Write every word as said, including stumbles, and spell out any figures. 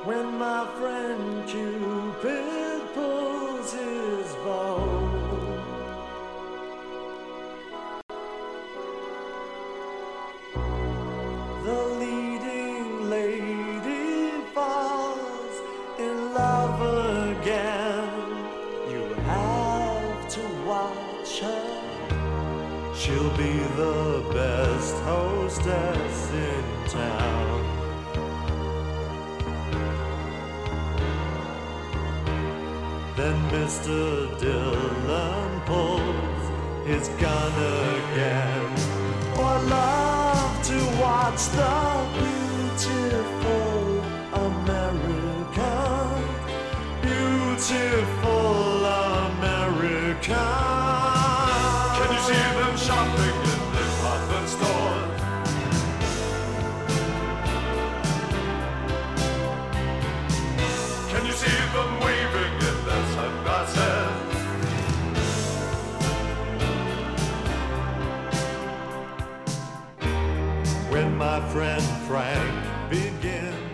when my friend Cupid pulls his bow. The leading lady falls in love again. You have to watch her. She'll be the best hostess in town. Then Mister Dillon pulls his gun again. Or love to watch the beautiful American, beautiful American. Can you see them shopping in department stores? Can you see them waving in their sunglasses? When my friend Frank begins